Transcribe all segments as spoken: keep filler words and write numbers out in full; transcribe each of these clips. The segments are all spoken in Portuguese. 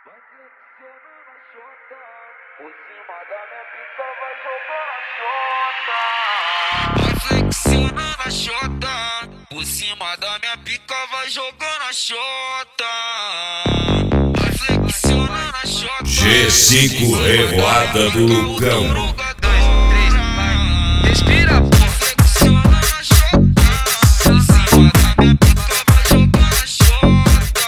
Vai flexionando na chota, por cima da minha pica vai jogando a chota. Vai flexionando na chota, por cima da minha pica vai jogando a chota. Vai flexionando na chota. G cinco Revoada do Lucão. Respira, pô. Flexiona na chota, por cima da minha pica vai jogando a chota.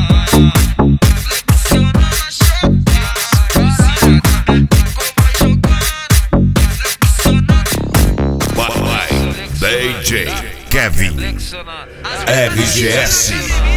Flexiona na chota, por cima da minha pica vai jogando. Flexionando. Vai, D J Kevin R G S.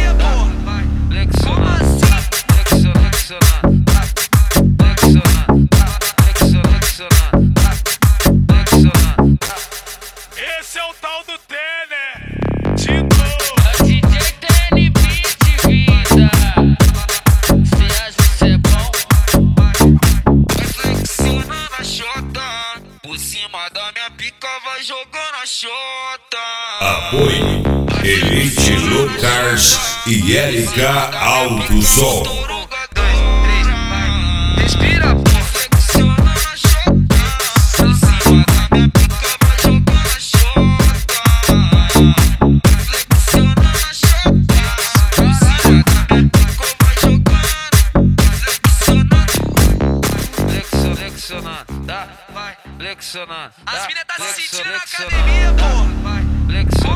Esse é o tal do Tener, Tito. D J Tener beat vida. Cê acha que cê é bom? Vai flexionando na chota, por cima da minha pica vai jogando a chota. Apoio Elite Lucas e L K Alto Som. Respira, pô. Flexiona na chota, por cima da minha pica vai jogando a chota. Flexiona na chota, por cima da minha pica vai jogando. Flexionando, flexionando, tá? Vai flexionando. As mina tá se sentindo na flexionando, academia, pô. vai flexionando.